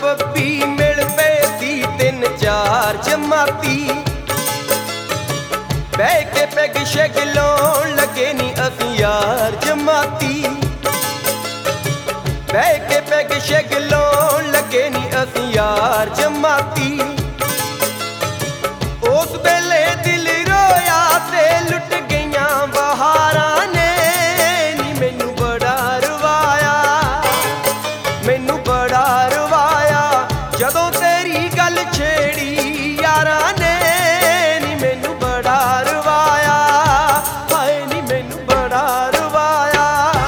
ਸਬੱਬੀ ਮਿਲ ਪਏ ਸੀ ਤਿੰਨ ਚਾਰ ਜਮਾਤੀ। ਬਹਿ ਕੇ ਪੈਗ ਸ਼ੈਗ ਲਾਉਣ ਲੱਗੇ ਨੀ ਅਸੀਂ ਯਾਰ ਜਮਾਤੀ। ਬਹਿ ਕੇ ਪੈਗ ਸ਼ੈਗ ਲਾਉਣ ਲੱਗੇ ਨੀ ਅਸੀਂ ਯਾਰ ਜਮਾਤੀ। ਉਸ ਵੇਲੇ ਦਿਲ ਰੋਇਆ ਤੇ ਲੁੱਟ ਗਈਆਂ ਬਹਾਰਾਂ ਨੇ ਨੀ ਮੈਨੂੰ ਬੜਾ ਰਵਾਇਆ। ਮੈਨੂੰ ਬੜਾ ਰਵਾਇਆ ਜਦੋਂ ਤੇਰੀ ਗੱਲ ਛੇੜੀ ਯਾਰਾਂ ਨੇ ਨੀ ਮੈਨੂੰ ਬੜਾ ਰਵਾਇਆ। ਹਾਏ ਨੀ ਮੈਨੂੰ ਬੜਾ ਰਵਾਇਆ।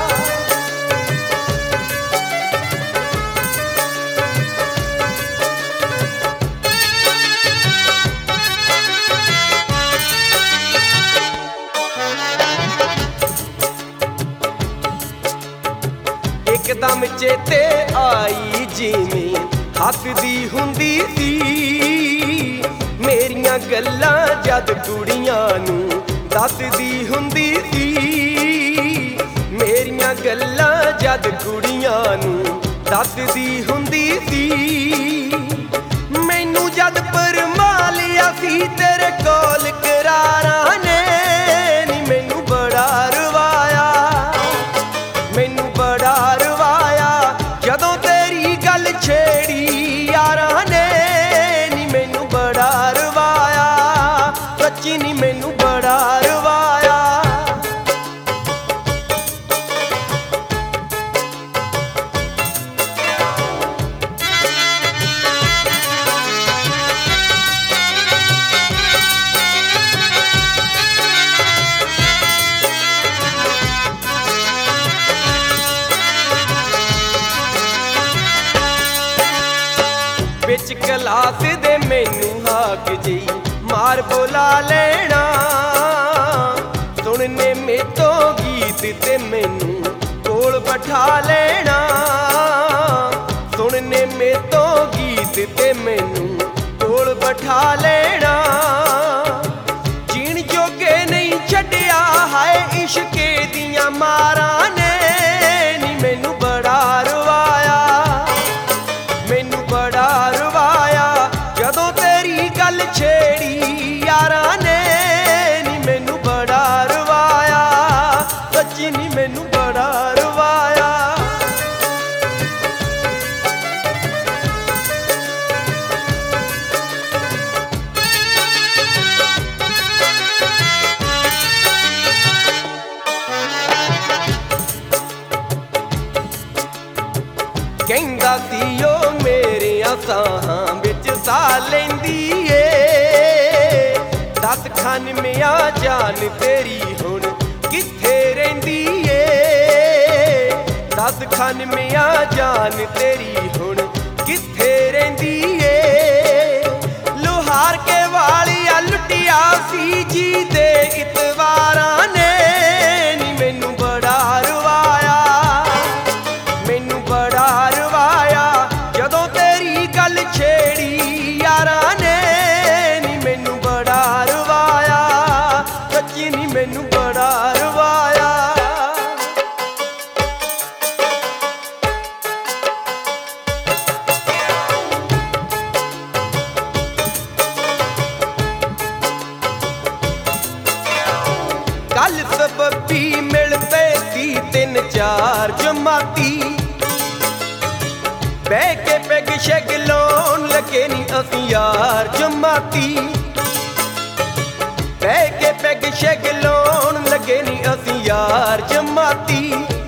ਇੱਕਦਮ ਚੇਤੇ ਆਈ ਜਿਵੇਂ ਹੱਸਦੀ ਹੁੰਦੀ ਸੀ ਮੇਰੀਆਂ ਗੱਲਾਂ ਜਦ ਕੁੜੀਆਂ ਨੂੰ ਦੱਸਦੀ ਹੁੰਦੀ ਸੀ। ਮੇਰੀਆਂ ਗੱਲਾਂ ਜਦ ਕੁੜੀਆਂ ਨੂੰ ਦੱਸਦੀ ਹੁੰਦੀ ਸੀ। ਮੈਨੂੰ ਜਦ ਪਰਮਾ ਲਿਆ ਸੀ ਤੇਰੇ ਕੋਲ ਕਰਾਰਾਂ ਨੇ ਨੀ ਮੈਨੂੰ ਬੜਾ ਰਵਾਇਆ। ਮੈਨੂੰ ਬੜਾ ਰਵਾਇਆ ਜਦੋਂ ਤੇਰੀ ਗੱਲ ਛੇੜੀ ਯਾਰਾਂ ਨੇ ਨੀ ਮੈਨੂੰ ਬੜਾ ਰਵਾਇਆ। ਸੱਚੀ ਨੀ ਮੈਨੂੰ ਬੜਾ ਰਵਾਇਆ। ਵਿੱਚ ਕਲਾਸ ਦੇ ਮੈਨੂੰ ਹਾਕ ਜੀ ਮਾਰ ਬੁਲਾ ਲੈਣਾ। ਸੁਣਨੇ ਮੇਤੋਂ ਗੀਤ ਤੇ ਮੈਨੂੰ ਕੋਲ ਬਿਠਾ ਲੈਣਾ। ਸੁਣਨੇ ਮੇਤੋਂ ਗੀਤ ਤੇ ਮੈਨੂੰ ਕੋਲ ਬਿਠਾ ਲੈਣਾ। ਜੀਣ ਜੋਗੇ ਨਹੀਂ ਛੱਡਿਆ ਹਾਏ ਇਸ਼ਕੇ ਦੀਆਂ ਮਾਰਾਂ ਨੇ ਨੀ ਮੈਨੂੰ ਬੜਾ ਰਵਾਇਆ। ਮੈਨੂੰ ਬੜਾ ਰਵਾਇਆ ਜਦੋਂ ਤੇਰੀ ਗੱਲ ਛੇੜੀ ਯਾਰਾਂ ਨੇ ਨੀ ਮੈਨੂੰ ਬੜਾ ਰਵਾਇਆ। ਸੱਚੀ ਨੀ ਮੈਨੂੰ ਬੜਾ ਰਵਾਇਆ। ਕਹਿੰਦਾ ਸੀ ਉਹ ਮੇਰਿਆਂ ਸਾਹਾਂ ਵਿੱਚ ਸਾਹ ਲੈਂਦੀ ਏ। ਦੱਸ ਖਾਨਵਿਆਂ ਜਾਨ ਤੇਰੀ ਹੁਣ ਕਿੱਥੇ ਰਹਿੰਦੀ ਏ। ਦੱਸ ਖਾਨਵਿਆਂ ਜਾਨ ਤੇਰੀ ਹੁਣ ਕਿੱਥੇ ਰਹਿੰਦੀ ਏ। ਲੁਹਾਰ ਕੇ ਵਾਲੀਆ ਲੁੱਟਿਆ ਸੀ ਜੀ ਦੇ ਇਤਵਾਰਾਂ ਨੇ ਨੀ ਮੈਨੂੰ ਬੜਾ ਰਵਾਇਆ। ਮੈਨੂੰ ਬੜਾ ਰਵਾਇਆ ਜਦੋਂ ਤੇਰੀ ਗੱਲ ਛੇੜੀ ਯਾਰਾਂ ਨੇ ਨੀ ਮੈਨੂੰ ਬੜਾ ਰਵਾਇਆ। ਸੱਚੀ ਨੀ ਮੈਨੂੰ ਬੜਾ ਰਵਾਇਆ। ਕੱਲ ਸਬੱਬੀ ਮਿਲ ਪਏ ਸੀ ਤਿੰਨ ਚਾਰ ਜਮਾਤੀ। ਬਹਿ ਕੇ ਪੈਗ ਸ਼ੈਗ ਲਾਉਣ ਲੱਗੇ ਨੀ ਅਸੀਂ ਯਾਰ ਜਮਾਤੀ। ਬਹਿ ਕੇ ਪੈਗ ਸ਼ੈਗ ਲਾਉਣ ਲੱਗੇ ਨੀ ਅਸੀਂ ਯਾਰ ਜਮਾਤੀ।